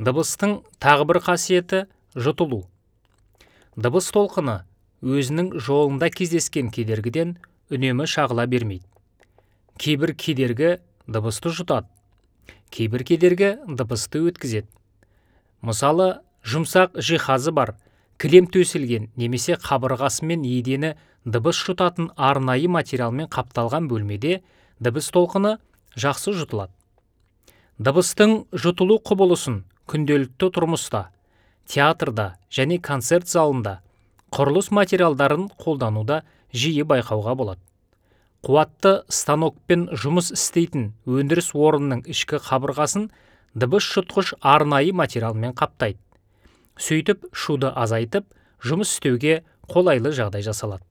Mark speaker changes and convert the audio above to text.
Speaker 1: Дыбыстың тағы бір қасиеті жұтылу. Дыбыс толқыны өзінің жолында кездескен кедергіден үнемі шағыла бермейді. Кейбір кедергі дыбысты жұтады, кейбір кедергі дыбысты өткізеді. Мысалы, жұмсақ жиһазы бар, кілем төселген немесе қабырғасы мен едені дыбыс жұтатын арнайы материалмен қапталған бөлмеде дыбыс толқыны жақсы жұтылады. Дыбыстың жұтылу құбылысын күнделікті тұрмыста, театрда және концерт залында, құрылыс материалдарын қолдануда жиі байқауға болады. Қуатты станокпен жұмыс істейтін өндіріс орнының ішкі қабырғасын дыбыс жұтқыш арнайы материалмен қаптайды. Сөйтіп, шуды азайтып, жұмыс істеуге қолайлы жағдай жасалады.